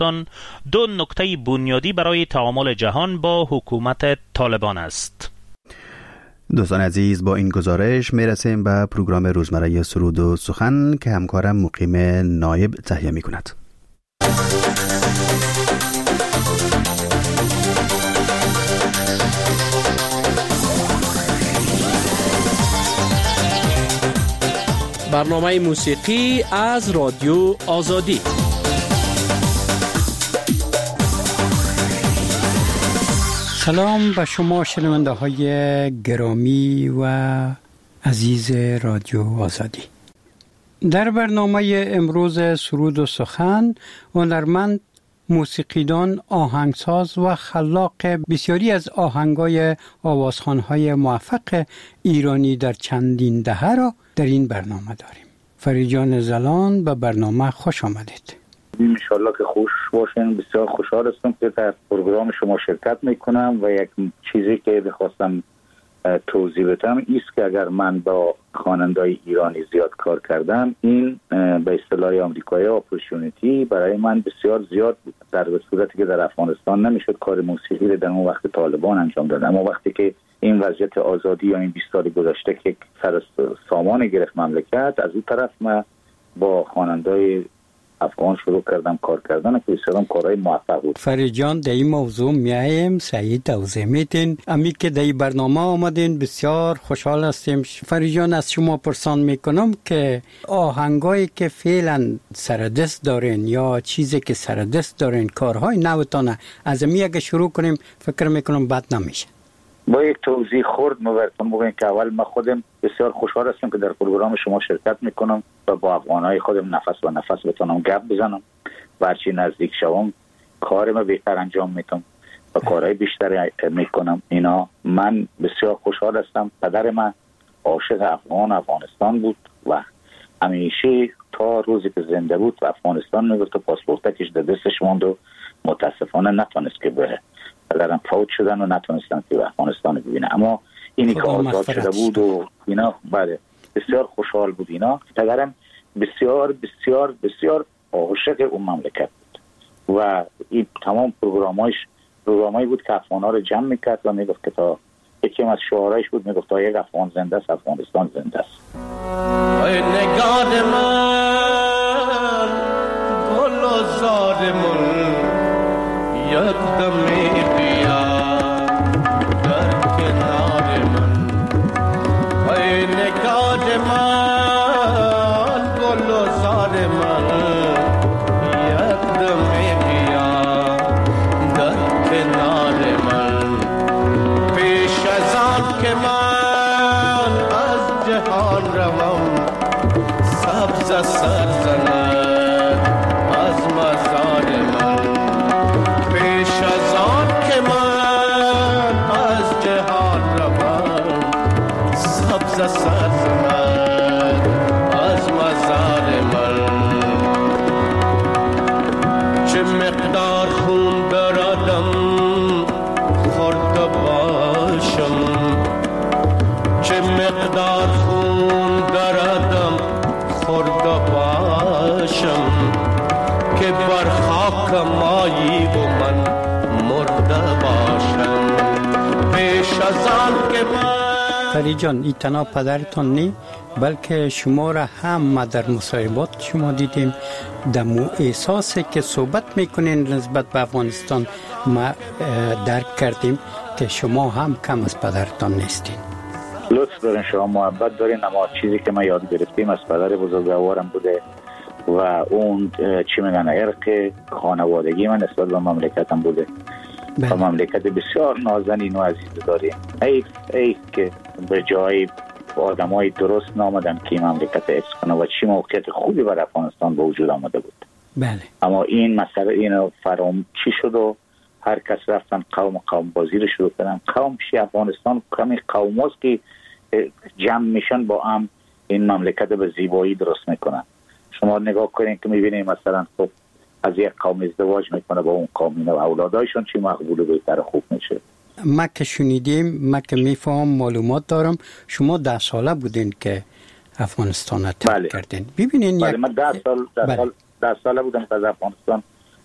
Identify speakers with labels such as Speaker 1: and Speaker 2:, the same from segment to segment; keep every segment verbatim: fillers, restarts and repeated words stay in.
Speaker 1: افغانستان دو نکته بنیادی برای تعامل جهان با حکومت طالبان است.
Speaker 2: دوستان عزیز، با این گزارش میرسیم به پروگرام روزمره سرود و سخن که همکارم مقیم نایب تهیه می کند.
Speaker 3: برنامه موسیقی از رادیو آزادی. سلام به شما شنونده های گرامی و عزیز رادیو آزادی. در برنامه امروز سرود و سخن هنرمند، موسیقیدان، آهنگساز و خلاق بسیاری از آهنگای آوازخوان‌های موفق ایرانی در چندین دهه را در این برنامه داریم. فریجان زلان به برنامه خوش آمدید.
Speaker 4: انشالله که خوش باشین. بسیار خوشحال هستم که در پروگرام شما شرکت میکنم و یک چیزی که بخواستم توضیح بدم ایست که اگر من با خواننده‌های ایرانی زیاد کار کردم، این به اصطلاح آمریکایی اپورتونیتی برای من بسیار زیاد بود، در صورتی که در افغانستان نمیشد کار موسیقی رو در اون وقت طالبان انجام داد. اما وقتی که این وضعیت آزادی یا این بیست سال گذشته که سر سامان گرفت مملکت، از این طرف من با خواننده‌های افغان شروع کردم کار کردن که بسیارم کارهای موفق بود.
Speaker 3: فریجان، در این موضوع میایم سعی توضیح میدین. امی که در این برنامه آمدین بسیار خوشحال هستیم. فریجان، از شما پرسان میکنم که آهنگایی که فعلا سردست دارین یا چیزی که سردست دارین، کارهای نوتانه، از امی اگه شروع کنیم فکر میکنم بد نمیشه.
Speaker 4: با یک توضیح خورد مبرتون بگویم که اول من خودم بسیار خوشحال هستم که در پروگرام شما شرکت میکنم و با افغانهای خودم نفس به نفس بتونم گپ بزنم و هرچی نزدیک شوم کارم بهتر انجام میتونم و کارهای بیشتر میکنم. اینا من بسیار خوشحال هستم. پدر من عاشق افغان افغانستان بود و همیشه تا روزی که زنده بود و افغانستان میگفت، پاسپورتش در دستش موند و متاسفانه نتونست که بره. پدرم فوت شدن و نتونستن که افغانستان ببینه، اما اینی که آزاد شده بود و اینا، بله بسیار خوشحال بود. اینا پدرم بسیار بسیار بسیار عاشق اون مملکت بود و این تمام پروگرامایش پروگرامایی بود که افغان‌ها رو جمع میکرد و میگفت که تا یکی از شعارایش بود، میگفت تا یک افغان زنده است افغانستان زنده است.
Speaker 5: ای نگاه من گل و زار من یک دمی بیا در کنار من. ای نگاه من گل و زار من یک دمی بیا در کنار من. پیش از آن که من از جهان روم سبز سر زند از مزار من. پیش از آن که من از جهان روم سبز سر زند از مزار من. چه مقدار خون دردم خورده باشم، چه مقدار خون دردم خورده باشم که بر خاک مایی و من مرده باشم. پیش از آن که من
Speaker 3: فریجان، این تنها پدرتان نی بلکه شما را هم ما در مصاحبات شما دیدیم دمو احساسی که صحبت میکنین نسبت به افغانستان ما درک کردیم که شما هم کم از پدرتان نیستین.
Speaker 4: لطف دارین، شما محبت دارین، اما چیزی که ما یاد گرفتیم از پدر بزرگوارم بوده و اون چی میگن عرق خانوادگی من نسبت به مملکتم بوده. و مملکت بسیار نازنین و عزیز داریم. ایف ایف که به جای آدمای درست نامدن که این مملکت حفظ کنه و چی موقعیت خوبی برای افغانستان به وجود آمده بود.
Speaker 3: بله.
Speaker 4: اما این مسئله اینو فرام چی شد و هر کس رفتن قوم قوم بازی رو شروع کردن. قوم چی؟ افغانستان کمی قوم هست که جمع میشن با هم این مملکت به زیبایی درست میکنن. شما نگاه کنین که میبینید مثلا خب از یک قوم ازدواج میکنه با اون قوم، اینا اولادایشون چی مقبول و بهتر خوب میشه.
Speaker 3: ما که شنیدیم، ما که میفهم معلومات دارم، شما ده ساله بودین که افغانستان رو ترک
Speaker 4: بله.
Speaker 3: کردین. ببینین
Speaker 4: بله
Speaker 3: یک...
Speaker 4: من ده سال ده
Speaker 3: بله.
Speaker 4: سال ده ساله بودم که از افغانستان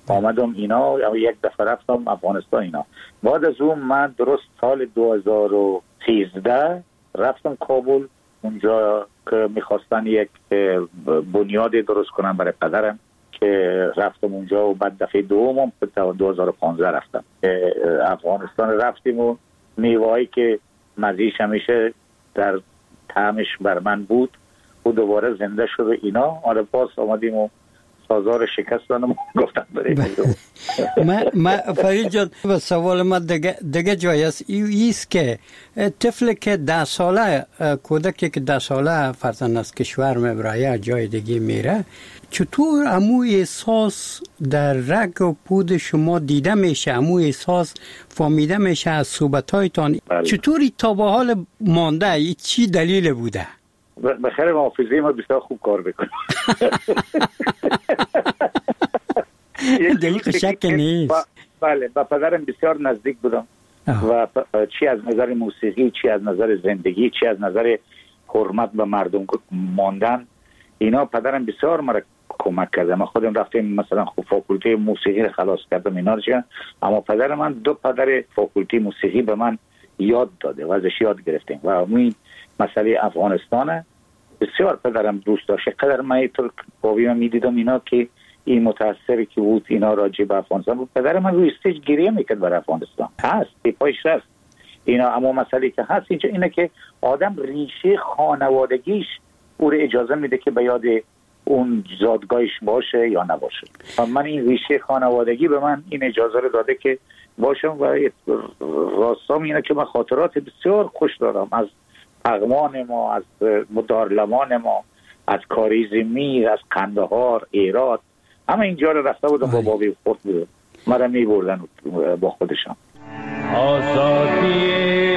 Speaker 4: آمدم اینا، یک دفعه رفتم افغانستان اینا. بعد از اون من درست سال دو هزار و سیزده رفتم کابل، اونجا که میخواستن یک بنیادی درست کنن برای پدرم که رفتم اونجا و بعد دفعه دومم دو هزار و پانزده رفتم افغانستان. رفتیم و میوه‌ای که مزیش همیشه در طعمش بر من بود و دوباره زنده شد اینا. آره باز آمدیم و سازار شکستانم گفتم بریم.
Speaker 3: ما فرید جان سوال ما دیگه دیگه جای است ایست که طفل که ده ساله، کودکی که ده ساله فرزند از کشور میبره جای دیگه میره، چطور امو احساس در رگ و پود شما دیده میشه، امو احساس فهمیده میشه از صحبتایتان؟ چطوری تا به حال مانده؟ ای چی دلیل بوده؟
Speaker 4: بخیر محافظه ما بسیار خوب کار بکنه.
Speaker 3: دلیل شک نیست.
Speaker 4: بله با پدرم بسیار نزدیک بودم و چی از نظر موسیقی، چی از نظر زندگی، چی از نظر حرمت به مردم ماندن، اینا پدرم بسیار مرا کمک کرده. من خودم رفتم مثلا خوب فاکولته موسیقی خلاص کردم اینا چیه، اما پدر من دو پدر فاکولته موسیقی به من یاد داده و ازش یاد گرفتیم و همین مسئله افغانستان بسیار پدرم دوست داشت. قدر من اینطور باوی من میدیدم اینا که این متاثری که بود اینا راجع به افغانستان بود. پدر من روی استیج گریه میکرد برای افغانستان، هست پایش هست اینا. اما مسئله که هست اینجا اینه که آدم ریشه خانوادگیش او رو اجازه میده که به یاد اون زادگاهش باشه یا نباشه. من این ریشه خانوادگی به من این اجازه رو داده که باشم و راستام اینه که من خاطرات بسیار خوش دارم از پغمان ما، از دارلمان ما، از کاریزمی، از قندهار، ایرات، همه اینجا رو رفته بودم با بابی خود بودم، مرا می بردن با خودشان.
Speaker 5: آزادی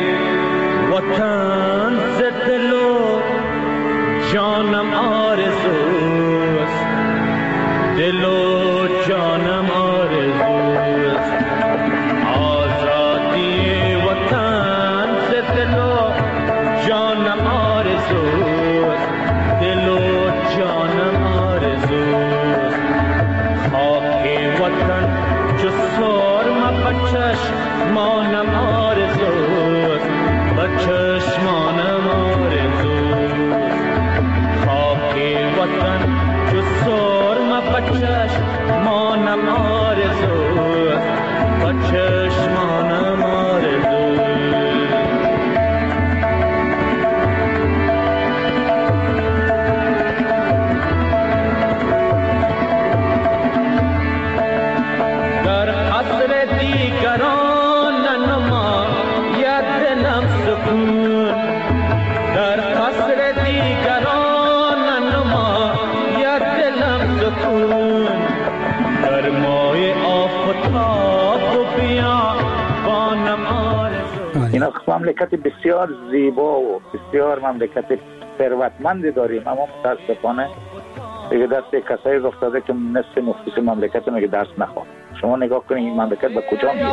Speaker 5: وطن ز دل و جانم آرزوست، دل و جانم آرزوست. آزادی وطن ز دل و جانم آرزوست، دل و جانم آرزوست. خاک وطن چو سرم بچشمانم آرزوست، بچشمانم آرزوست. خاک وطن چو سرم بچشمانم آرزوست، بچشمانم آرزوست.
Speaker 4: اینا مملکت بسیار زیبا و بسیار مملکت ثروتمند داریم، اما متاسفانه دیگه دست کسایی افتاده که نصف نفوس مملکت میگه درس نخواه. شما نگاه کنید این مملکت به کجا میره.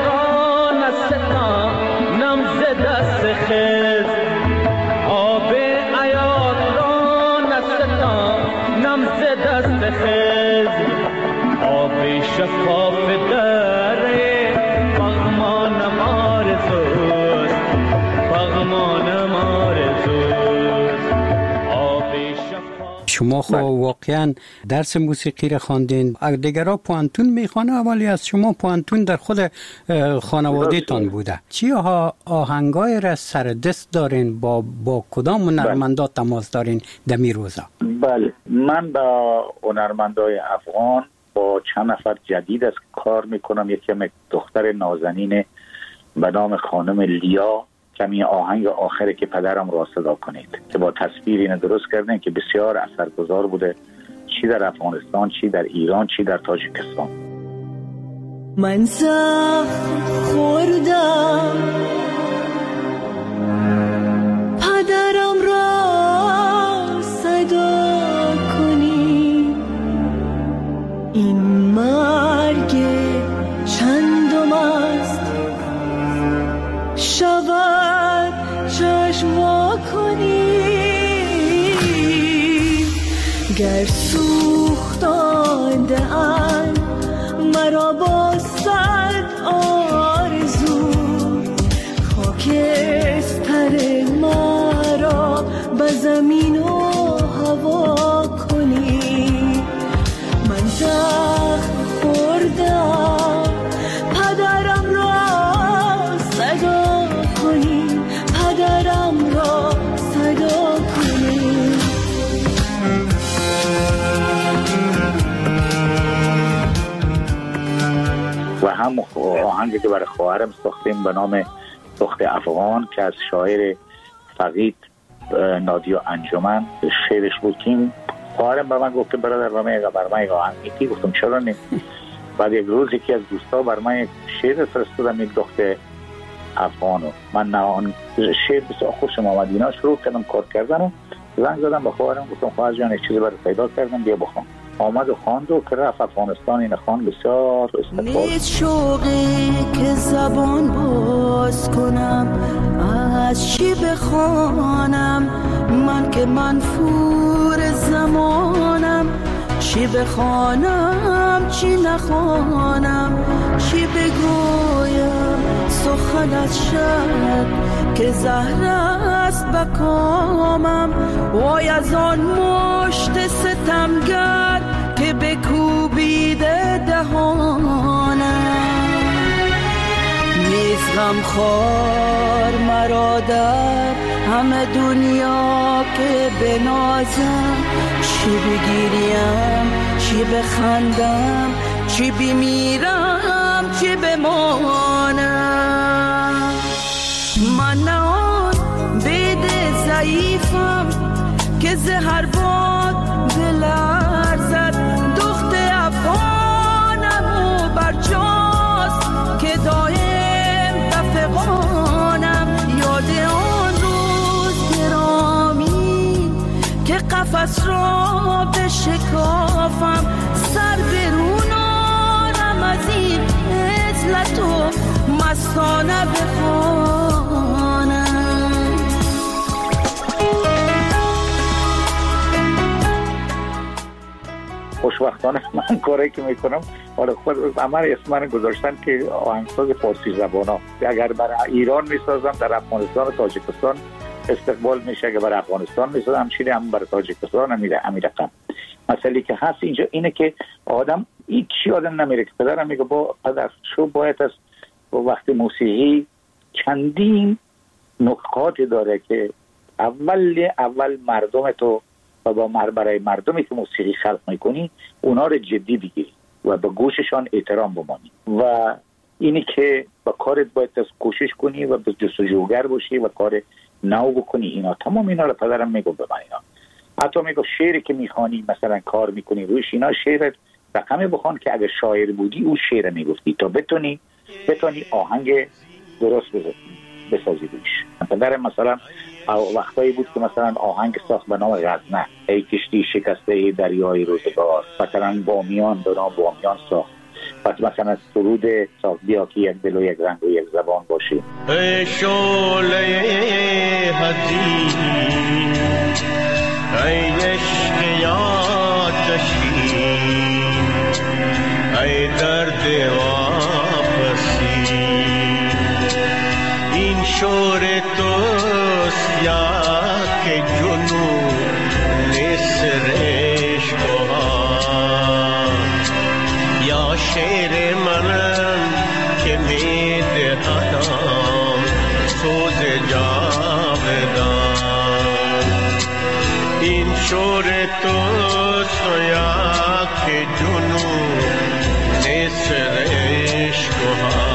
Speaker 4: نم ز دست خز آب عیاد را نستان، نم ز دست خز آب شفاف دره پغمانم آرزوست، پغمانم آرزوست. آب شفاف.
Speaker 3: شما خب واقعا درس موسیقی را خواندین، دیگرها پوانتون میخوانه ولی از شما پوانتون در خود خانواده تان بوده. چی ها آهنگای را سر دست دارین؟ با با کدام هنرمندا تماس دارین دمی روزا؟
Speaker 4: بله من با هنرمندای افغان با چند نفر جدید از کار میکنم. یکی هم دختر نازنین به نام خانم لیا، کمی آهنگ آخره که پدرم را صدا کنید که با تصویر اینو درست کردن که بسیار اثرگذار بوده، چی در افغانستان، چی در ایران، چی در تاجیکستان.
Speaker 6: من سخت خوردم پدرم را صدا کنی، این مرگ چندم است شود چشم وا کنی، گر سوختانده ام با صد آرزو خاکستر مرا به زمین و هوا کنی. من زخم خوردم پدرم را صدا کنی، پدرم را صدا کنی.
Speaker 4: و هم آهنگی که برای خواهرم ساختیم به نام سخت افغان که از شاعر فقید نادیا انجمن شعرش بود. که خواهرم به من گفت که برادر به من بر من آهنگ میتی. گفتم چرا نیم. بعد یک روز یکی از دوستا بر من یک شعر فرستادم، یک دختر افغانو. من نه آن شعر بسیار خوشم آمد، اینا شروع کردم کار کردن. زنگ زدم به خواهرم گفتم خواهر جان یک چیزی برای پیدا کردم بیا بخوام. آمد و خواند و که رفت افغانستان این خواند بسیار استقبال.
Speaker 6: نیست شوقی که زبان باز کنم، از چی بخوانم من که منفور زمانم. چی بخوانم چی نخوانم، چی بگویم سخنت شد که زهر است بکامم. وای از آن مشت ستمگر که بکوبیده دهانم. نیست غمخوار مرا در همه دنیا که بنازم. چی بگیریم چی بخندم، چی بمیرم چی بمانم. من نه آن بید ضعیفم که زهر باد بلرزد. دخت افغانم و برجاست که دایم دفقانم. یاد آن روز گرامی که قفس را بشکافم، سر برونانم از این عزلت و مستانه بخوانم.
Speaker 4: خوشبختانه من کاری که میکنم حالا خود عمل اسم من گذاشتن که آهنگساز فارسی زبان ها. اگر برای ایران میسازم در افغانستان و تاجیکستان استقبال میشه، اگر برای افغانستان میسازم همچنین هم برای تاجیکستان هم همین رقم. مسئله که هست اینجا اینه که آدم هیچی آدم نمیره که پدرم میگه با پدر شو باید از وقت موسیقی چندین نکات داره که اول اول مردم تو و با برای مردمی که موسیقی خلق میکنی اونا رو جدی بگیری و به گوششان احترام بمانی و اینی که با کارت باید از کوشش کنی و به جستجوگر باشی و کار نو بکنی. اینا تمام اینا رو پدرم میگه به من. اینا حتی میگه شعری که میخوانی مثلا کار میکنی روش اینا شعر رقمی بخوان که اگر شاعر بودی او شعر میگفتی تا بتونی بتونی آهنگ درست بسازی روش. پدرم مثلا وقتایی بود که مثلا آهنگ ساخت به نام غزنه، ای کشتی شکسته دریای روزگار، مثلا بامیان به نام بامیان ساخت. پس مثلا سرود ساخت بیا که یک دل و یک رنگ و یک زبان باشیم.
Speaker 5: ای شعله حزین ای عشق آتشین ای درد واپسی این شور توست یا که جنون نسرش بها یا شعر منم که میده آدم سوز جاودان این شور توست یا که جنون نسرش بها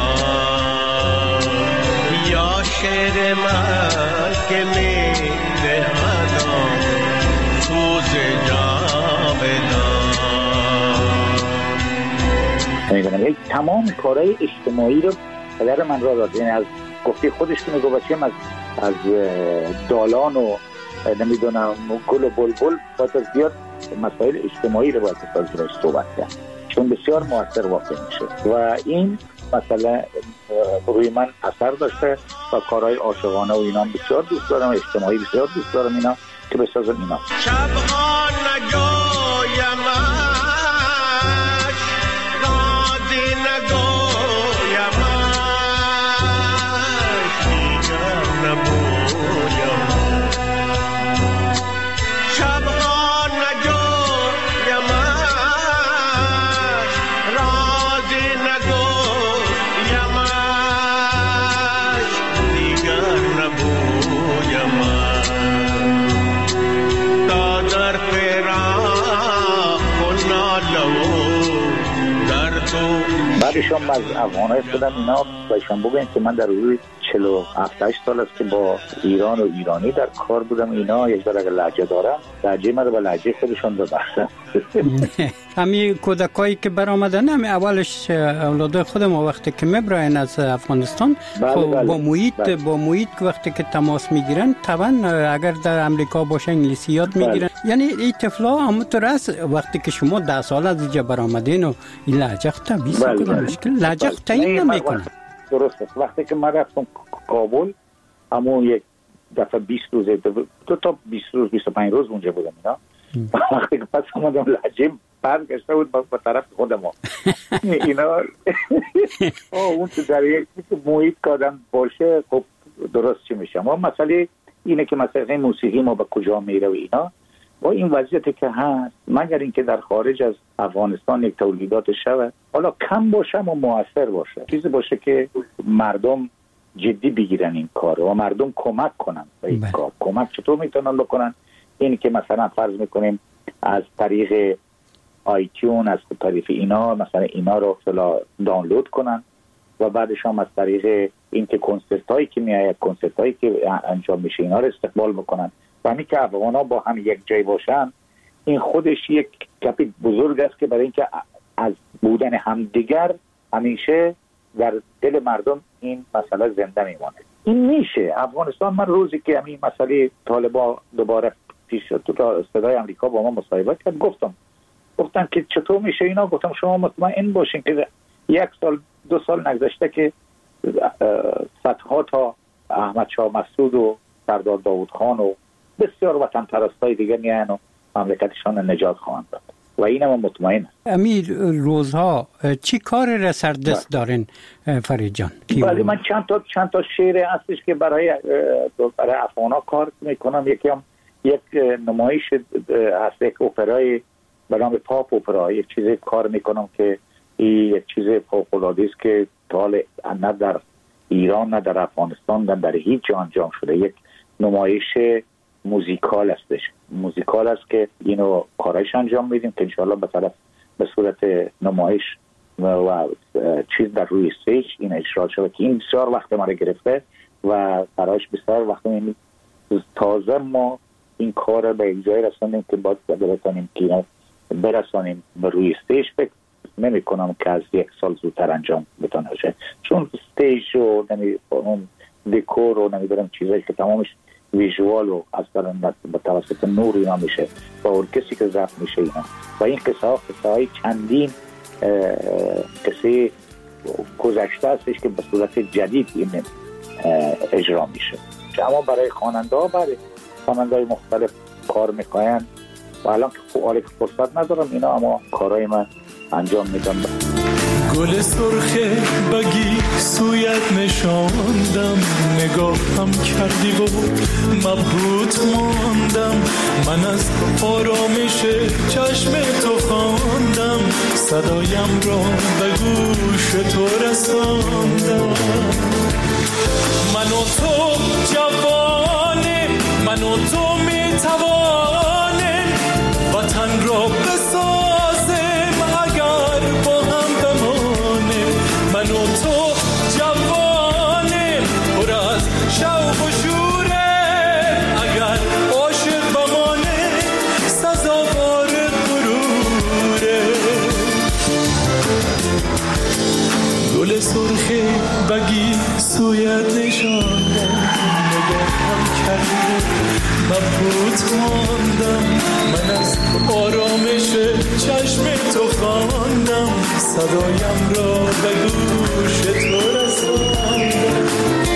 Speaker 5: یا شعر من که میده آدم سوز جاودان.
Speaker 4: تمام کارهای اجتماعی رو پدر من را داد. یعنی از گفته خودش که میگو بچیم از از دالان و نمیدونم گل و بلبل باید از زیاد مسائل اجتماعی رو باید از روش صحبت کرد چون بسیار موثر واقع میشه و این مسئله روی من اثر داشته و کارهای عاشقانه و اینا بسیار دوست دارم، اجتماعی بسیار دوست دارم اینا که بسازم اینا.
Speaker 5: شبها نگویمش رازی نگویمش
Speaker 4: بعدشون از افغانای خودم اینا بایشان بگوین که من در روی چهل و هفت سال است که با ایران و ایرانی در کار بودم. اینا یک بار اگر لهجه دارم لهجه من رو به لهجه خودشون ببخشن.
Speaker 3: همین کودکایی که برآمدن همین اولش اولاد خودم وقتی که میبراین از افغانستان
Speaker 4: بله بله
Speaker 3: با محیط
Speaker 4: بله.
Speaker 3: با محیط وقتی که تماس میگیرن طبعا اگر در امریکا باشه انگلیسی یاد میگیرن. یعنی این طفلا همونطور است وقتی که شما ده سال از اینجا برآمدین و این لهجه خودم بیست
Speaker 4: بله
Speaker 3: کدام
Speaker 4: بله.
Speaker 3: مشکل لهجه خود تعیین نمیکنه.
Speaker 4: درست است. وقتی که من رفتم کابل همون یک دفعه بیست روز دو تا بیست روز بیست و پنج روز اونجا بودم اینا. وقتی که پس اومدم لهجه برگشته بود با طرف خودم اینا اون تو در یک محیط که آدم باشه خب درست چی میشه. اما مسئله اینه که مثلا موسیقی ما به کجا میره و اینا با این وضعیتی که هست مگر اینکه در خارج از افغانستان یک تولیدات شود حالا کم باشه و موثر باشه چیزی باشه که مردم جدی بگیرن این کار و مردم کمک کنن به این کار. کمک چطور میتونن بکنن؟ این که مثلا فرض میکنیم از طریق آیتیون از طریق اینا مثلا اینا رو فلا دانلود کنن و بعدش هم از طریق این که کنسرت هایی که میآید کنسرت هایی که انجام میشه اینا رو استقبال بکنن و همین که افغان ها با هم یک جای باشن این خودش یک گپی بزرگ است که برای اینکه از بودن همدیگر همیشه در دل مردم این مسئله زنده میمونه. این میشه. افغانستان من روزی که همین مسئله طالبان دوباره پیش شد تو صدای آمریکا با ما مصاحبه کرد گفتم گفتم که چطور میشه اینا. گفتم شما مطمئن باشین که یک سال دو سال نگذشته که صدها تا احمد شاه مسعود و سردار داوود خان و بسیار وطن پرستای دیگه میان و مملکتشان نجات خواهند داد و اینم مطمئن.
Speaker 3: امیر روزها چی کار را سر دست دارین فرید جان؟
Speaker 4: ولی من چند تا چند تا شعر هستش که برای برای افغانا کار میکنم. یکی هم یک نمایش هست یک اپرای به نام پاپ اپرا یک چیزی کار میکنم که این یک چیز فوق العاده است که حال نه در ایران نه در افغانستان نه در هیچ جا انجام شده. یک نمایش موزیکال هستش. موزیکال است که اینو کارش انجام میدیم که انشاءالله به طرف به صورت نمایش و چیز در روی استیج این اجرا شده که این بسیار وقت ما رو گرفته و برایش بسیار وقت می تازه ما این کار به اجرای رسانیم که باید برسانیم که برسانیم به روی استیج. فکر نمی کنم که از یک سال زودتر انجام بتونه بشه چون استیج و اون دکور و نمیدونم چیزایی که تمامش ویژوال و اصلا به توسط نور اینا میشه و ارکستری که ضبط میشه اینا و این قصه ها قصه های چندین قصه گذشته هستش که به صورت جدید این اجرا میشه. اما برای خواننده ها برای خواننده های مختلف کار میکنن و الان که حالا که فرصت ندارم اینا اما کارهای من انجام میدم.
Speaker 7: گل سرخه بگی سویت نشاندم نگاهم کردی و مبهوت ماندم من از آرامش چشم تو خواندم صدایم را به گوش تو رساندم. من و تو جوانیم من و تو میتوانیم وطن را بسازیم اگر با هم بمانیم. من و تو جوانیم پر از شوق و شوره اگر عاشق بمانیم سزاوار غروره. گل سرخی بگی سویت نشاندم نگاهم کردی مبهوت ماندم من از آرامش چشم تو خواندم صدایم را به گوش تو رساندم.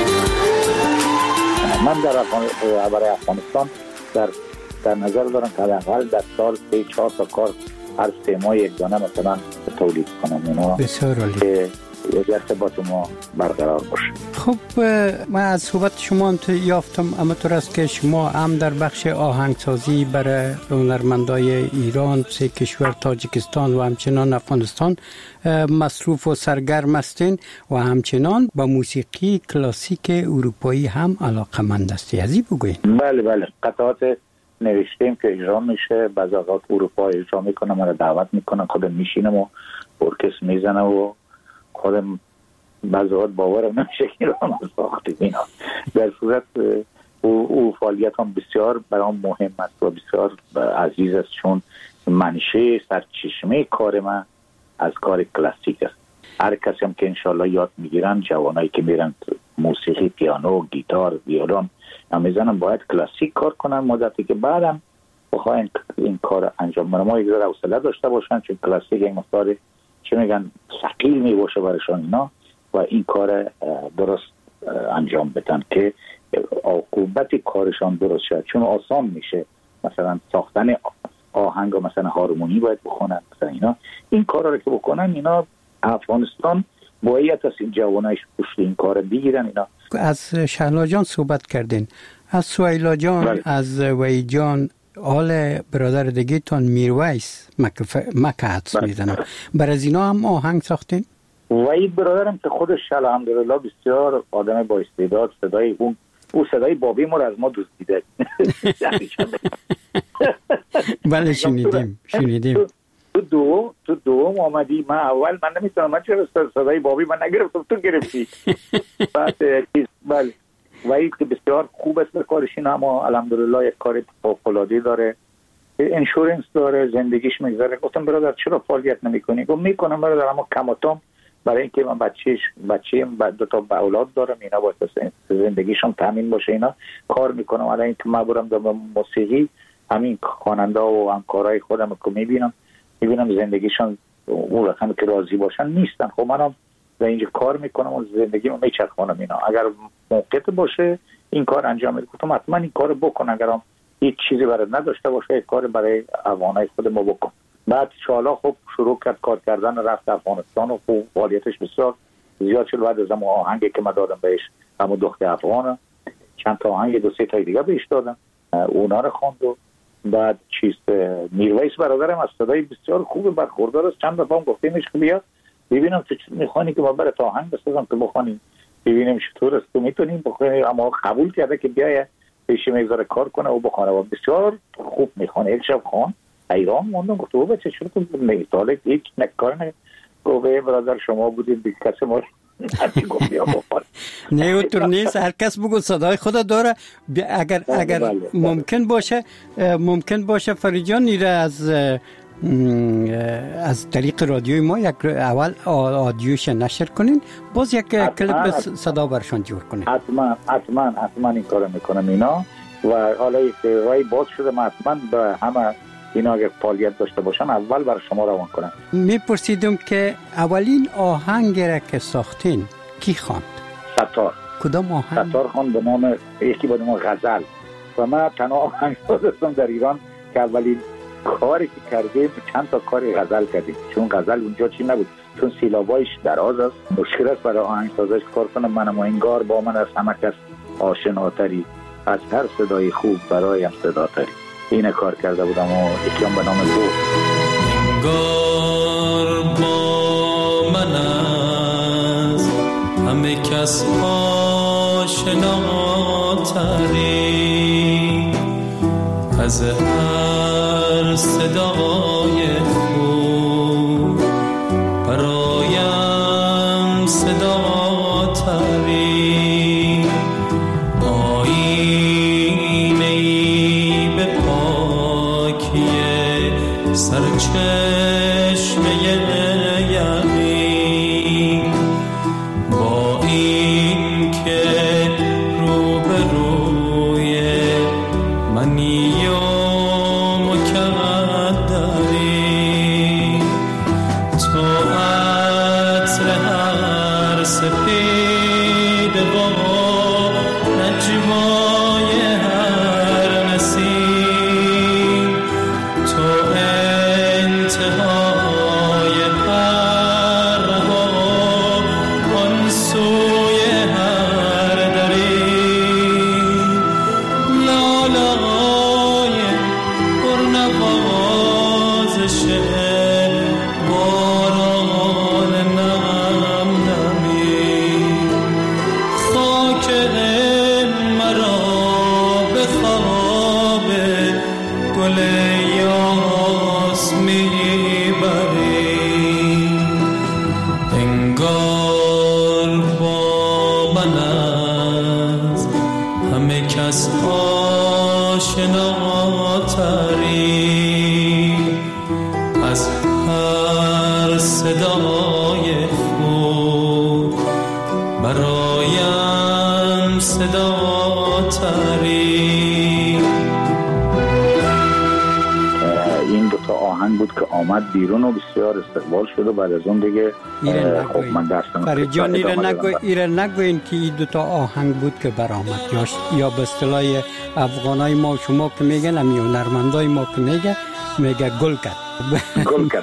Speaker 4: من در برای افغانستان در در نظر دارم که حداقل در سال سه چهار تا کار هر سه ماه یک دانه مثلا تولید کنم اونا
Speaker 3: بسیار عالی
Speaker 4: که ارتباط ما برقرار باشه.
Speaker 3: خب من از صحبت شما هم یافتم اما طور است که شما هم در بخش آهنگسازی برای هنرمندای ایران سه کشور تاجیکستان و همچنان افغانستان مصروف و سرگرم هستین و همچنان با موسیقی کلاسیک اروپایی هم علاقه‌مند هستی. از این بگوین.
Speaker 4: بله بله قطعات نوشتیم که اجرا میشه بعضی اوقات اروپا اجرا میکنه ما رو دعوت میکنن خودم میشینم و ارکستر میزنه و خودم بعضی وقت باورم نمیشه که ایران رو ساختیم اینا. در صورت او, او فعالیت هم بسیار برام مهم است و بسیار عزیز است، چون منشه سرچشمه کار من از کار کلاسیک است. هر کسی هم که انشالله یاد میگیرن، جوانایی که میرن موسیقی، پیانو، گیتار، ویولون هم میزنن، باید کلاسیک کار کنن مدتی که بعدم بخواین این کار انجام بدن. ما یک ذره حوصله داشته باشن، چون کلاسیک این مقدار چه میگن ثقیل میباشه برایشان اینا و این کار درست انجام بدن که عاقبت کارشان درست شد. چون آسان میشه مثلا ساختن آهنگ و مثلا هارمونی باید بخونن مثلا اینا، این کارا رو که بکنن اینا افغانستان باید از این جوانایش پشت این کار بگیرن اینا.
Speaker 3: از شهلا جان صحبت کردین، از سویلا جان بله. از وی جان، حال برادر دیگه تان میرویس مکه حدس بله. میزنم بر از اینا هم آهنگ ساختین؟
Speaker 4: وی برادرم که خودش الحمدلله بسیار آدم با استعداد، صدای اون او صدای بابی ما از ما دزدیده.
Speaker 3: بله شنیدیم شنیدیم
Speaker 4: تو دو تو دو آمدی، من اول من نمیتونم، من چرا صدای بابی من نگرفتم تو گرفتی. بعد بله وی که بسیار خوب است به کارش، اما الحمدلله یک کار فوق‌العاده داره، انشورنس داره، زندگیش میگذره. گفتم برادر چرا فعالیت نمیکنی؟ گفت میکنم برادر، اما کماتام برای اینکه من بچه‌ش بچه‌م دو تا اولاد دارم، اینا باید زندگیشون تامین باشه، اینا کار میکنم. الان اینکه من برم در موسیقی، همین خواننده و همکارای خودم که میبینم میبینم زندگیشون اون رقمی که راضی باشن نیستن. خب منم در اینجا کار میکنم و زندگیمو میچرخونم اینا. اگر موقعیت باشه این کار انجام میدم. گفتم حتما این کارو بکن، اگرم هیچ چیزی برات نداشته باشه یک کار برای افغانای خودمون بکن. بعد شالا خب شروع کرد کار کردن، رفت افغانستان و خوب فعالیتش بسیار زیاد شد. بعد از اون آهنگی که من دادم بهش، همون دختر افغان، چند تا آهنگ دو سه تا دیگه بهش دادم، اونا رو خواند. و بعد چیز میرویس برادرم از صدای بسیار خوب برخوردار است. چند دفعه گفتیمش که بیا ببینم تو چی میخوانی که ما برات آهنگ بسازم که بخونیم، ببینیم چطور است تو میتونیم بخونیم. اما قبول کرده که بیای پیش میذاره کار کنه و بخونه و بسیار خوب میخونه. یک شب خوان ایران موندم، گفت او بچه چرا تو نمیتاله هیچ نکار نه؟ گفت برادر شما بودید بی کس ما
Speaker 3: نه اونطور نیست، هر کس بگو صدای خود داره. اگر اگر ممکن باشه ممکن باشه فریجان نیره از از طریق رادیوی ما یک اول آدیوش نشر کنین، باز یک کلیپ صدا برشان جور کنین.
Speaker 4: حتما حتما حتما این کارو میکنم اینا. و حالا رای باز شده، من حتما به همه اینا اگر فعالیت داشته باشن اول برای شما روان کنم.
Speaker 3: میپرسیدم که اولین آهنگ را که ساختین کی خواند؟
Speaker 4: ستار.
Speaker 3: کدام آهنگ؟
Speaker 4: ستار خواند به نام یکی به نام غزل. و من تنها آهنگساز هستم در ایران که اولین کاری که کردیم چند تا کاری غزل کردیم، چون غزل اونجا چی نبود، چون سیلابایش دراز است، مشکل است برای آهنگسازش کار کنم. منم انگار با من از همه کس آشناتری، از هر صدای خوب برایم صداتری. این کار کرده بودم و یکی هم به نام تو.
Speaker 7: انگار با من از همه کس آشناتری، از هر صدای خوب برایم صداتری. آینه‌ای به پاکیه سرچشمه یقین، با این که روبروی منی و مکدری، تو عطر هر سپید با نجوای هر نسیم، تو انتهای هر رها آن سوی هر دری، لالای پرنوازش باران نم نمی، خاک مرا صدا تری.
Speaker 4: این دو تا آهنگ بود که آمد بیرون و بسیار استقبال شد و بعد از اون دیگه خب من دستم
Speaker 3: فرید جان ایره نگو ایره نگوین که این دو تا آهنگ بود که برآمد یا یا به اصطلاح افغانای ما شما که میگن هم یا هنرمندای ما که میگه میگه گل کرد
Speaker 4: گل کرد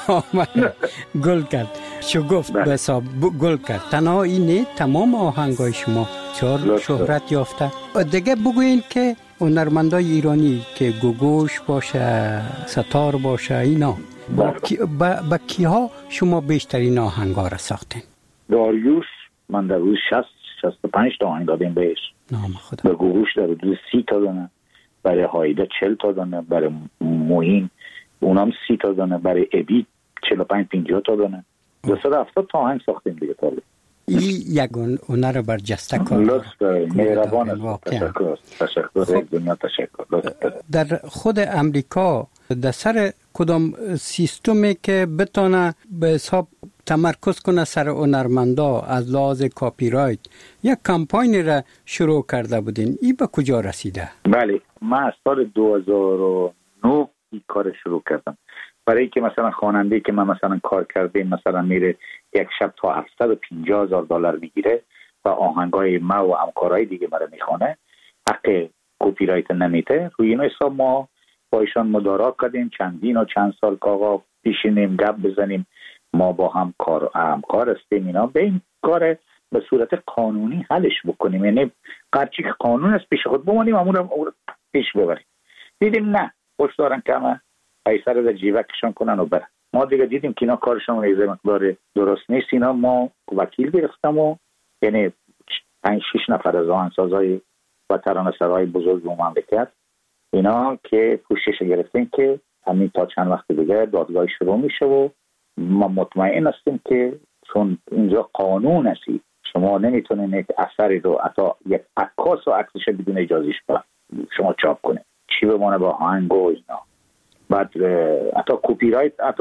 Speaker 3: گل کرد شو گفت به حساب گل کرد. تنها اینه تمام آهنگای شما چهار شهرت یافته. دیگه بگوین که هنرمندای ایرانی که گوگوش باشه ستار باشه اینا با, کی با, با کیها شما بیشترین آهنگا را ساختین؟
Speaker 4: داریوش من در روز شصت شصت و پنج تا آهنگ دادیم بهش.
Speaker 3: نام خدا.
Speaker 4: به گوگوش در روز سی تا دانه، برای هایده چهل تا دانه، برای موین اونام سی تا دانه، برای ابی چهل و پنج پنجاه تا دانه. دویست و هفتاد تا آهنگ ساختیم دیگه تا
Speaker 3: این یک هنر برجسته کار.
Speaker 4: لطف دارید، مهربان است. تشکر تشکر دنیا تشکر.
Speaker 3: در خود امریکا در سر کدام سیستمی که بتونه به حساب تمرکز کنه سر هنرمندا از لحاظ کاپی رایت یک کمپاین را شروع کرده بودین، این به کجا رسیده؟
Speaker 4: بله من از سال دو هزار و نه این کار شروع کردم. برای که مثلا خواننده که من مثلا کار کردیم مثلا میره یک شب تا هفتصد و پنجاه هزار دلار میگیره و آهنگای ما و همکارای دیگه مرا میخونه، حق کپی رایت نمیده. روی این حساب ما با ایشان مدارا کردیم چندین و چند سال که آقا پیشینیم گپ بزنیم، ما با هم کار همکار هستیم، اینا به این کار به صورت قانونی حلش بکنیم، یعنی قرچی که قانون است پیش خود بمانیم همون رو پیش ببریم. دیدیم نه خوش دارن که همه ایسر در جیوکشان کنن و برن. ما دیگه دیدیم که اینا کارشان ایزه مقدار درست نیست. اینا ما وکیل گرفتم و یعنی پنج شش نفر از آهنگسازای و ترانه‌سرای بزرگ و مملکت اینا که پوشش گرفتیم که همین تا چند وقت دیگه دادگاه شروع میشه و ما مطمئن هستیم که چون اینجا قانون هستی شما نمیتونین یک اثری رو حتی یک عکاس و عکسش بدون اجازهش شما چاپ کنه چی بمانه با آهنگ و اینا. بعد حتی کپی رایت حتی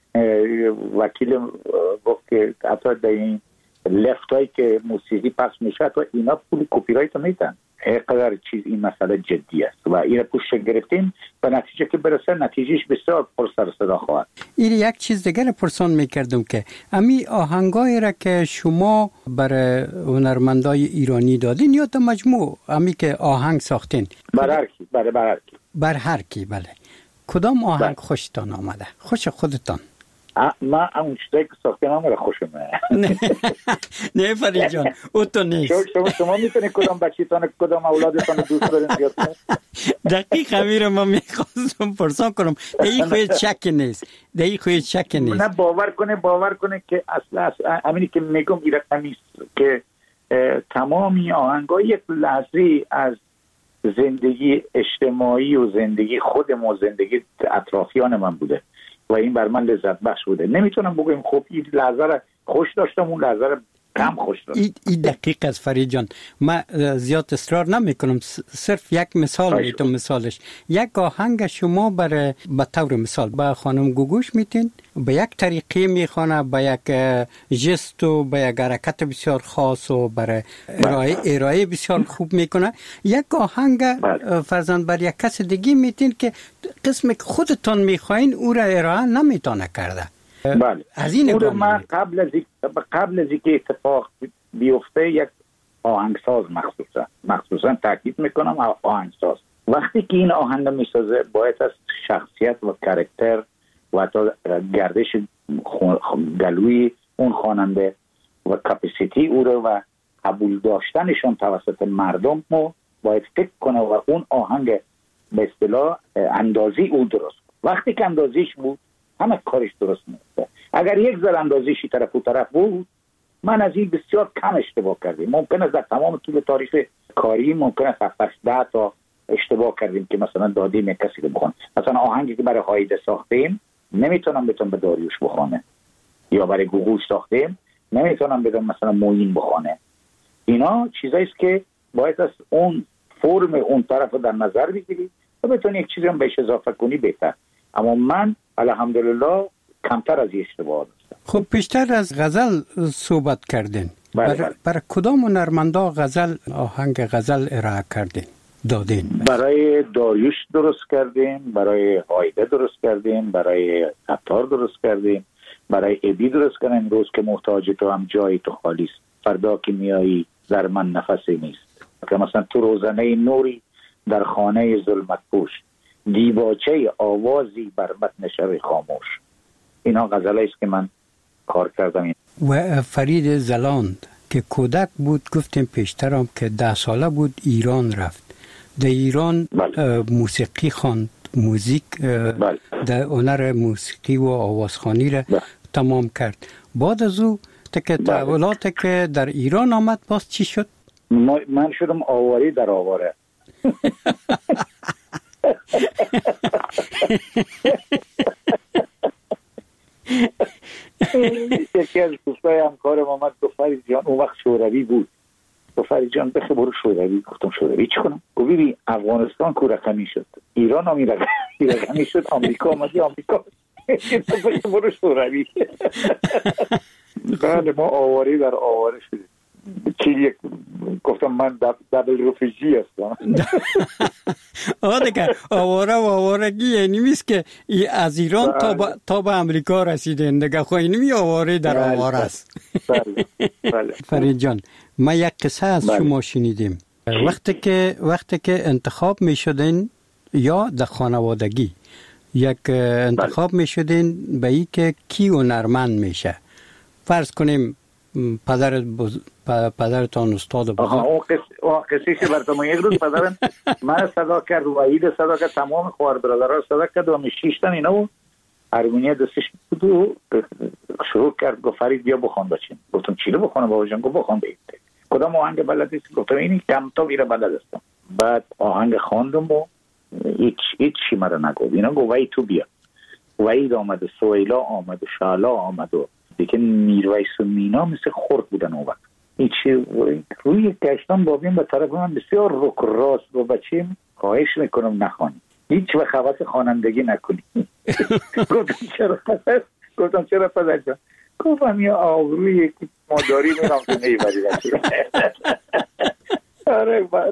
Speaker 4: وکیل گفت که حتی در این لفت هایی که موسیقی پخش میشه حتی اینا پول کپی رایت رو میتن. اینقدر چیز این مسئله جدی است و این پوشش گرفتیم به نتیجه که برسه نتیجهش بسیار پر سر صدا خواهد.
Speaker 3: این یک چیز دیگر پرسان میکردم که امی آهنگایی را که شما برای هنرمندای ایرانی دادین یا تا مجموع امی که آهنگ ساختین
Speaker 4: بر هر کی بر هر کی
Speaker 3: بر هر کی بله کدام آهنگ خوشتان آمده؟ خوش خودتان؟
Speaker 4: من اون چیزایی که ساختم هم را خوشم
Speaker 3: نه نه فرید جان او تو نیست.
Speaker 4: شما شما میتونید کدام بچیتان کدام اولادتان دوست دارین زیاد کنید؟
Speaker 3: دقیق همین ما میخواستم پرسان کنم. دهی خواهید شک نیست دهی خواهید شک نیست.
Speaker 4: نه باور کنه باور کنه که اصلا همینی که میگم این رقم نیست که تمامی آهنگای یک لحظه از زندگی اجتماعی و زندگی خودم و زندگی اطرافیان من بوده و این بر من لذت بخش بوده. نمیتونم بگم خب این لحظه را خوش داشتم اون لحظه را کم خوش داشتم.
Speaker 3: این دقیق است فرید جان. من زیاد اصرار نمی کنم، صرف یک مثال میتونم. مثالش یک آهنگ شما برای به طور مثال با خانم گوگوش میتین به یک طریقی میخوانه، به یک جست و به یک حرکت بسیار خاص و برای ارائه ارائه بسیار خوب میکنه. یک آهنگ فرضاً بر یک کس دیگه میتین که قسمی که خودتان میخواین او را ارائه نمیتونه کرده.
Speaker 4: بله.
Speaker 3: از این
Speaker 4: نگاه من قبل از قبل از اینکه اتفاق بیفته یک آهنگساز مخصوصا مخصوصا تاکید میکنم آهنگساز وقتی که این آهنگ میسازه باید از شخصیت و کاراکتر و حتی گردش گلوی اون خواننده و کپاسیتی او رو و قبول داشتنشون توسط مردم رو باید فکر کنه و اون آهنگ به اصطلاح اندازی او درست. وقتی که اندازیش بود همه کارش درست میشه. اگر یک ذره اندازیشی طرف و طرف بود من از این بسیار کم اشتباه کردیم. ممکن است در تمام طول تاریخ کاری ممکن است هفت ده تا اشتباه کردیم که مثلا دادیم یک کسی رو بخونه. مثلا آهنگی که برای هایده ساختیم نمیتونم بتونم به داریوش بخونه یا برای گوگوش ساختیم نمیتونم بدم مثلا موین بخونه. اینا چیزایی است که باید از اون فرم اون طرف رو در نظر بگیری و بتونی یک چیزی هم بهش اضافه کنی بهتر. اما من الحمدلله کمتر از این اشتباه داشتم.
Speaker 3: خب پیشتر از غزل صحبت کردین.
Speaker 4: بله
Speaker 3: برای
Speaker 4: بله.
Speaker 3: بر کدام هنرمندا غزل آهنگ غزل ارائه کردین دادین؟
Speaker 4: برای داریوش درست کردیم، برای هایده درست کردیم، برای عطار درست کردیم، برای ابی درست کردیم. امروز که محتاج تو هم جای تو خالی است، فردا که میایی در من نفسی نیست. که مثلا تو روزنه نوری در خانه ظلمت پوش، دیباچه آوازی بر متن شب خاموش. اینا غزله است که من کار کردم.
Speaker 3: و فرید زلاند که کودک بود، گفتیم پیشترم که ده ساله بود ایران رفت. در ایران
Speaker 4: بله.
Speaker 3: موسیقی خواند، موزیک
Speaker 4: بله.
Speaker 3: در هنر موسیقی و آوازخوانی را بله. تمام کرد. بعد از او که تحولات که در ایران آمد باز چی شد؟
Speaker 4: من شدم آواری در آواره. یکی از دوستای همکارم آمد گفت فرید جان، اون وقت شوروی بود، گفت فرید جان بخه برو شوروی. گفتم شوروی چی کنم؟ گفت ببین افغانستان کو رقمی شد، ایران هم رقمی شد، آمریکا آمدی آمریکا بخه برو شوروی. بله ما آواری در آواره شدیم. چی گفتم من دبل رفیجی هستم.
Speaker 3: آه دیگه آواره و آوارگی یعنی میست که از ایران تا با تا به امریکا رسیدن دیگه، خب این می آواره در آواره است.
Speaker 4: بله بله.
Speaker 3: فرید جان ما یک قصه از
Speaker 4: بله.
Speaker 3: شما شنیدیم. وقتی که وقتی که انتخاب می شدین یا در خانوادگی یک انتخاب بله. می شدین به این که کی هنرمند میشه، فرض کنیم پدر بز... پدرتان استاد بزرگ.
Speaker 4: آها اون قصه که براتون یک روز پدرم من صدا کرد، وحید صدا کرد، تمام خوار برادرها صدا کرد و شش تا اینا و هارمونی دستش بود و شروع کرد گفت فرید بیا بخوان بچین. گفتم چی رو بخونم بابا جان؟ گفت بخوان بید. کدام آهنگ بلدی؟ گفتم اینی کم تا میره بلد هستم. بعد آهنگ خواندم و هیچ هیچ چی مرا نگفت. اینا گفت وحید تو بیا. وحید آمد و سویلا آمد و شالا آمد و دیگه میرویس و مینا مثل خورد بودن اون وقت. هیچی روی گشتان بابیم به طرف من بسیار رک راست و بچیم خواهش میکنم نخوانی، هیچ وقت حواس خوانندگی نکنی. گفتم چرا پدر؟ گفتم چرا پدر جان؟ گفتم یا آبروی که ما داریم میرم تو نیبری بچیم. آره بعد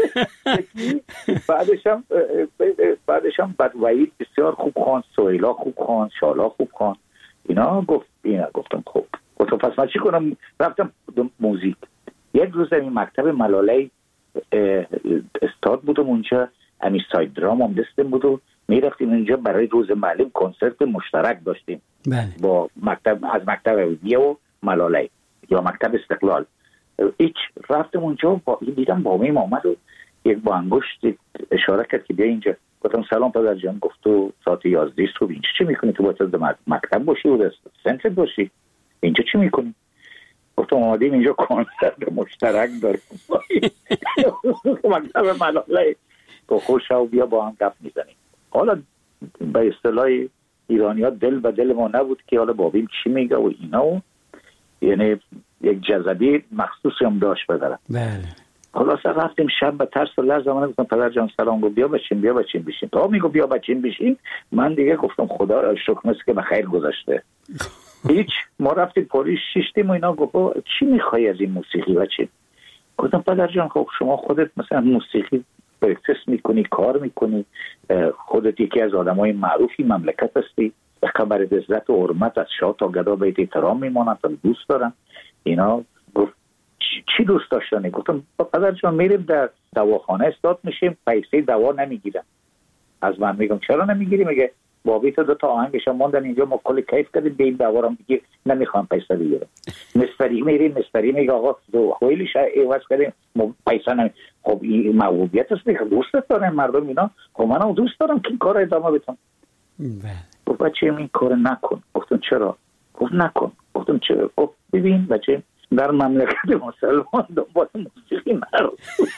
Speaker 4: بعدشم بعدشم بعد وحید بسیار خوب خواند، سویلا خوب خواند، شالا خوب خواند. اینا گفت اینا گفتم خوب. گفتم پس من چی کنم؟ رفتم موزیک. یک روز این مکتب ملاله استاد بودم اونجا، همین ساید درام هم دستم بود و میرفتیم اونجا برای روز معلم کنسرت مشترک داشتیم
Speaker 3: بله. با
Speaker 4: مکتب از مکتب ویدیو و ملاله یا مکتب استقلال. هیچ رفتم اونجا با دیدم بابیم آمد و یک با انگشت اشاره کرد که بیا اینجا. گفتم سلام پدر جان. گفت تو ساعت یازده صبح اینجا چی میکنی؟ تو باید مکتب باشی و سنتر باشی، اینجا چی میکنی؟ گفتم آمدیم اینجا کنسرت مشترک داریم. مکتب ملاله. تو خوش و بیا با هم گپ میزنیم. حالا به اصطلاح ایرانی ها دل به دل ما نبود که حالا بابیم چی میگه و اینا و یعنی یک جذبی مخصوصی هم داشت بدارم.
Speaker 3: بله.
Speaker 4: خلاص رفتیم شب به ترس و لرز آمدم گفتم پدر جان سلام. گفت بیا بچین بیا بچین بشین. تا میگه بیا بچین بشین من دیگه گفتم خدا را شکر مثل که به خیر گذاشته. هیچ ما رفتیم پلیس شیشتیم و اینا. گفت چی میخوای از این موسیقی بچین؟ گفتم پدر جان خب شما خودت مثلا موسیقی پرکتس میکنی، کار میکنی، خودت یکی از آدمای معروفی مملکت هستی، خبر عزت و حرمت از شاه تا گدا بهت احترام میمانند و دوست دارم اینا. گفت چی دوست داشتنی؟ گفتم پدر جان میریم در دواخانه استاد میشیم پیسه دوا نمیگیرم. از من میگم چرا نمیگیری؟ میگه بابی تو دو تا آهنگش ماندن اینجا ما کلی کیف کردیم به این دوا رو میگی نمیخوام پیسه بگیرم. مستری میریم مستری میگه آقا دو خیلی شای ایواز کردیم پیسه نمی. خب این موضوعیت است دیگه، دوست دارم مردم اینا. خب منم دوست دارم که کار ادامه بدم. گفت بچه این کار نکن. گفتم چرا؟ گفت نکن. گفتم چرا؟ گفت ببین بچه در مملکت مسلمان دنبال موسیقی نرو.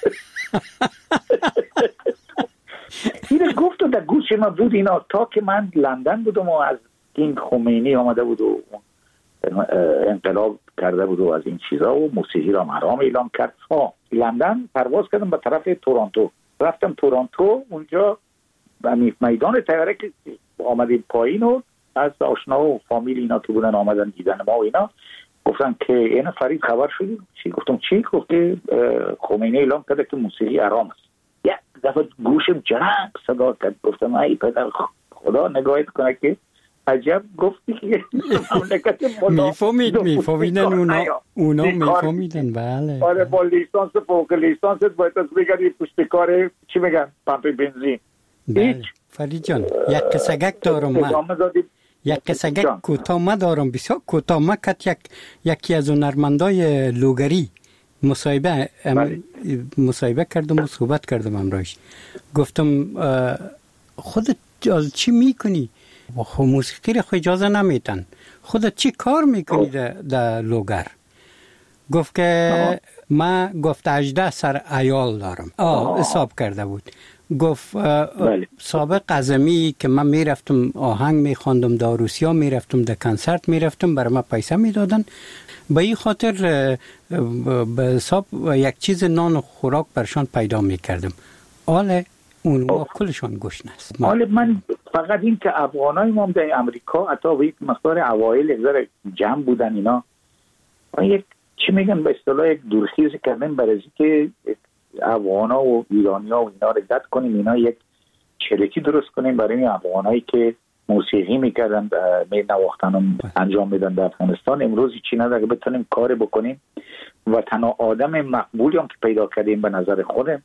Speaker 4: اینه گفت و در گوش ما بود اینا تا که من لندن بودم و از این خمینی آمده بود و انقلاب کرده بود و از این چیزا و موسیقی را حرام اعلام کرد. ها لندن پرواز کردم به طرف تورنتو. رفتم تورنتو اونجا میدان طیاره که آمدیم پایین و از آشنا و فامیل اینا که بودن آمدن دیدن ما و اینا گفتن که این فرید خبر شدی چی؟ گفتم چی؟ گفت که خمینی اعلام کرده که موسیقی حرام است. یک دفعه گوشم جرق صدا کرد. گفتم ای پدر خدا نگاهت کنه که عجب گفتی که مملکت
Speaker 3: میفهمید میفهمیدن اونا اونا میفهمیدن. بله
Speaker 4: آره با لیسانس فوق لیسانس باید از بگردی پشت کار چی میگن پمپ بنزین.
Speaker 3: بله فرید جان یک قصگک دارم من یک قصگک کوتاه ما دارم بسیار کوتاه. ما کت یک یکی از هنرمندای لوگری مصاحبه مصاحبه کردم و صحبت کردم امروز. گفتم خودت چی میکنی؟ خب موسیقی رو اجازه نمیتن. خودت چی کار میکنی در لوگر؟ گفت که ما گفت هجده سر عیال دارم. آه حساب کرده بود. گفت سابق قزمی که من میرفتم آهنگ میخواندم در روسیا، میرفتم در کنسرت میرفتم، برای ما پیسه میدادن. به این خاطر به حساب یک چیز نان و خوراک برشان پیدا میکردم. حالا اون کلشان گشنه است.
Speaker 4: حالا من فقط این که افغانای ما در امریکا حتی به یک مقدار اوایل یک ذره جمع بودن اینا یک چی میگن به اصطلاح یک دورخیز کردن برای که افغانا و ایرانیا و اینا رو رد کنیم، اینا یک چریتی درست کنیم برای افغانایی که موسیقی میکردن می نواختن انجام میدن در افغانستان. امروز چی نداره بتونیم کار بکنیم و تنها آدم مقبولی هم که پیدا کردیم به نظر خودم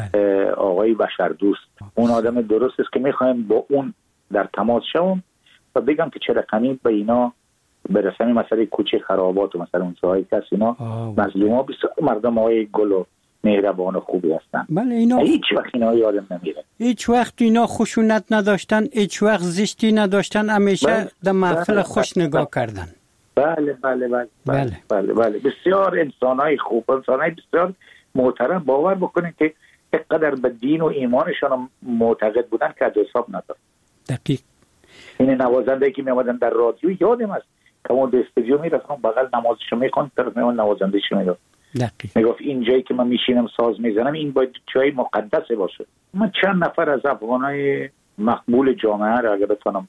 Speaker 4: آقای بشردوست. اون آدم درست است که میخوایم با اون در تماس شوم و بگم که چه رقمی به اینا برسیم. مسئله کوچه خرابات و مثلا اون جاهای کس اینا مظلوما بسیار مردم های گل و مهربان و خوبی هستن.
Speaker 3: بله اینا
Speaker 4: هیچ وقت اینا یادم نمیره.
Speaker 3: هیچ وقت اینا خشونت نداشتن، هیچ وقت زشتی نداشتن، همیشه در محفل خوش نگاه کردن.
Speaker 4: بله بله بله بله بله بله بسیار انسانای خوب، انسانای بسیار محترم. باور بکنید که اینقدر به دین و ایمانشان معتقد بودن که از حساب نداره.
Speaker 3: دقیق.
Speaker 4: این نوازنده که میامدن در رادیو یادم است که اون در استودیو میرفتم بغل نمازشو میخوند طرف میون نوازندهشو میگفت.
Speaker 3: دقیق.
Speaker 4: میگفت این جایی که من میشینم ساز میزنم این باید جای مقدسه باشه. من چند نفر از افغانای مقبول جامعه را اگه بتونم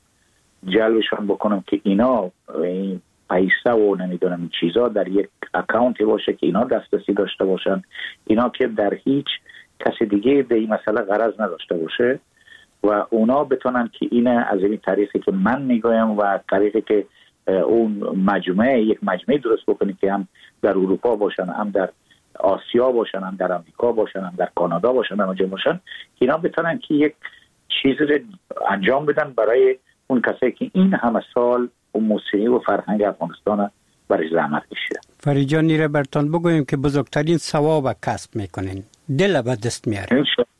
Speaker 4: جلبشان بکنم که اینا این پیسه و نمیدونم این چیزا در یک اکانتی باشه که اینا دسترسی داشته باشن، اینا که در هیچ کسی دیگه به این مسئله غرض نداشته باشه و اونا بتونن که این از این طریقی که من میگویم و طریقی که اون مجموعه یک مجموعه درست بکنی که هم در اروپا باشن، هم در آسیا باشن، هم در امریکا باشن، هم در کانادا باشن، هم جا باشن، اینا بتونن که یک چیز رو انجام بدن برای اون کسایی که این همه سال و موسیقی و فرهنگ افغانستان برای زحمت کشیدن.
Speaker 3: فرید جان نیره برتان بگویم که بزرگترین ثواب کسب میکنین، دل به دست میاره.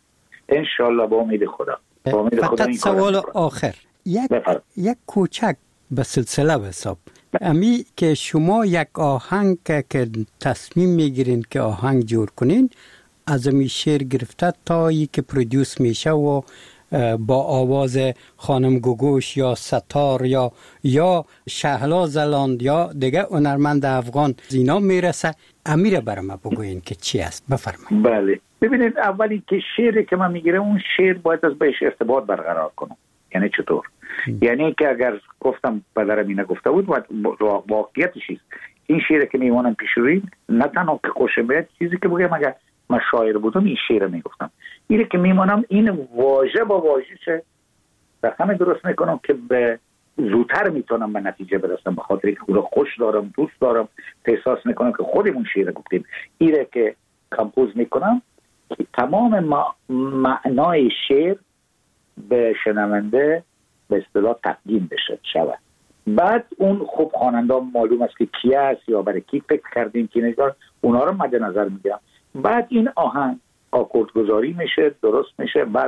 Speaker 4: انشالله با امید خدا. با امید
Speaker 3: فقط
Speaker 4: خدا
Speaker 3: سوال آخر یک بفرد. یک کوچک به سلسله به حساب امی که شما یک آهنگ که تصمیم میگیرین که آهنگ جور کنین، از امی شعر گرفته تا ای که پرودیوس میشه و با آواز خانم گوگوش یا ستار یا یا شهلا زلاند یا دیگه هنرمند افغان اینا میرسه، امیر برام بگوین که چی است. بفرمایید.
Speaker 4: بله ببینید، اولی که شعری که من میگیرم اون شعر باید از بهش ارتباط برقرار کنم. یعنی چطور؟ یعنی که اگر گفتم پدرم اینه گفته بود و واقعیتش است، این شعر که میمونم پیش روی نه تنها که خوشم بیاد، چیزی که بگم اگر من شاعر بودم این شعر میگفتم، اینه که میمونم این واژه با واژه‌شه رقم درست میکنم که به زودتر میتونم به نتیجه برسم، به خاطر که خود خوش دارم، دوست دارم، احساس میکنم که خودمون شعر گفتیم. اینه که کمپوز میکنم که تمام ما معنای شعر به شنونده به اصطلاح تقدیم بشه شود. بعد اون خوب خواننده معلوم است که کی است یا برای کی فکر کردیم که نگار، اونا رو مد نظر میگیرم. بعد این آهنگ آکورد گذاری میشه، درست میشه، بعد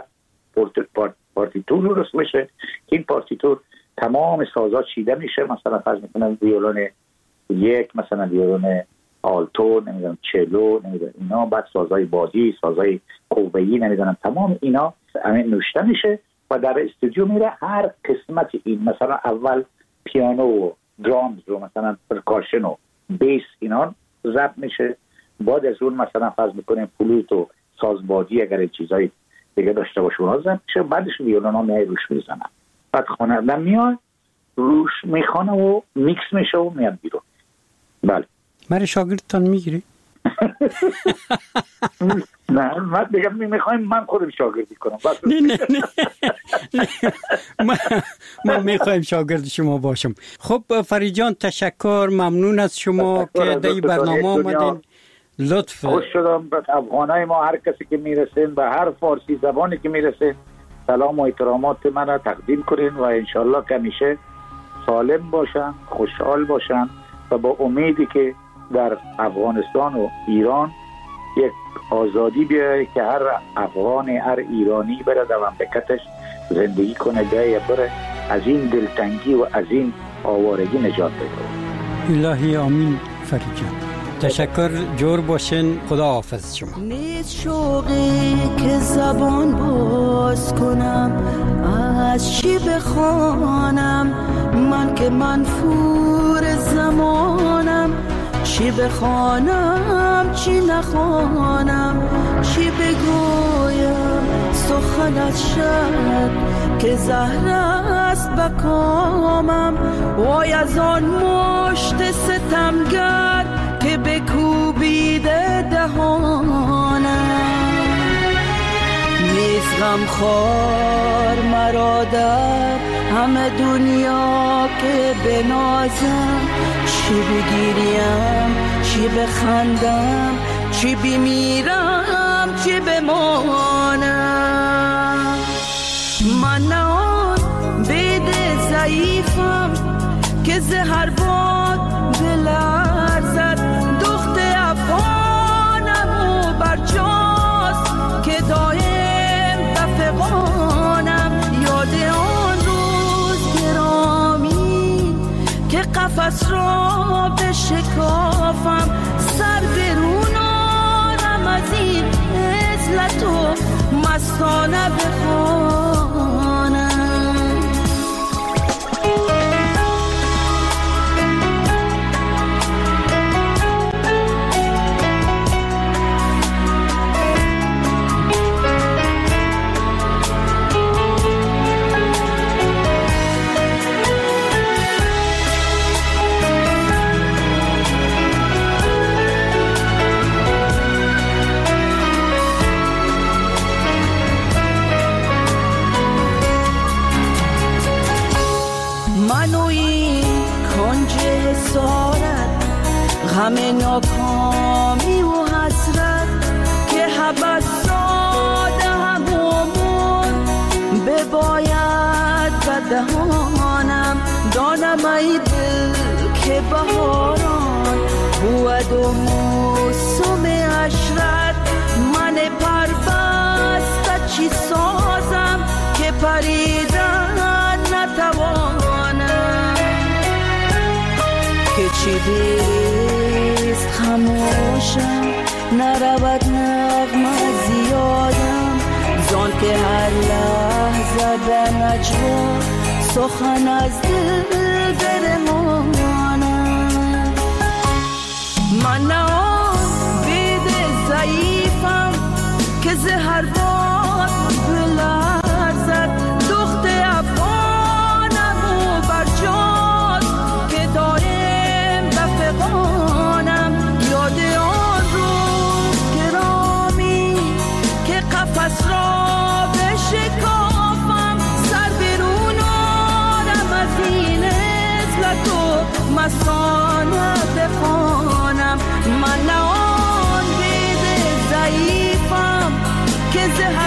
Speaker 4: پارتیتور درست میشه. این پارتیتور تمام سازا چیده میشه، مثلا فرض میکنم ویولون یک، مثلا ویولون آلتو، نمیدونم چلو، نمیدونم اینا، بعد سازای بادی، سازای قوه‌ای، نمیدونم تمام اینا همین نوشته میشه و در استودیو میره. هر قسمت این مثلا اول پیانو و درامز رو، مثلا پرکاشن و بیس اینا ضبط میشه، بعد از اون مثلا فرض میکنیم فلوت و سازبادی اگر چیزای دیگه داشته باشه اونها ضبط میشه، بعدش ویولون ها میای روش میزنن، بعد خواننده میاد روش میخوانه و میکس میشه و میاد بیرون. بله.
Speaker 3: من شاگردتان میگیری؟
Speaker 4: نه من بگم میخوایم من خودم شاگردی کنم.
Speaker 3: نه نه نه, نه. ما, ما میخوایم شاگرد شما باشم. خب فرید جان تشکر، ممنون از شما که در این برنامه آمدین. لطف
Speaker 4: خوش شدم. به افغانای ما هر کسی که میرسین، به هر فارسی زبانی که میرسین، سلام و احترامات من را تقدیم کنین و انشالله که همیشه سالم باشن، خوشحال باشن و با امیدی که در افغانستان و ایران یک آزادی بیاره که هر افغان، هر ایرانی بره در مملکتش زندگی کنه، بیایه بره از این دلتنگی و از این آوارگی نجات بده.
Speaker 3: الهی آمین. فرید جان تشکر، جور باشین، خدا حافظ شما.
Speaker 6: نیست شوقی که زبان باز کنم، از چی بخوانم من که منفور زمانم، چی بخوانم چی نخوانم، چی بگویم سخنت شد که زهر است بکامم، وای از آن مشت ستمگر که بکوبیده دهانم، نیست غم خور مرا در همه دنیا که بنازم، چی بگیریم چی بخندم، چی بمیرم چی بمانم، من نه آن بید ضعیفم که زهر باد بلرزد، دخت افغانم و برجاست که دایم بفغانم، یاد آن روز گرامی که قفس را بشکافم، سر برون آرم از این عزلت و مستانه بخوانم. همه ناکامی و حسرت که حبس ساده همومون بباید بدهانم، دانم ای دل که بهاران بود و موسم عشرت، من پربسته چی سازم که پریدن نتوانم، که چی بیست خموشم نرود نغمه زیادم، زان که هر لحظه به نجوا سخن از دل برمانم، من نه آن بید ضعیفم که زهر باد بلرزد، دخت افغانم و برجاست که دایم بفغانم، یاد آن روز گرامی که قفس را بشکافم، سر برون آرم از این عزلت و مستانه بخوانم، من نه آن بید ضعیفم که زهر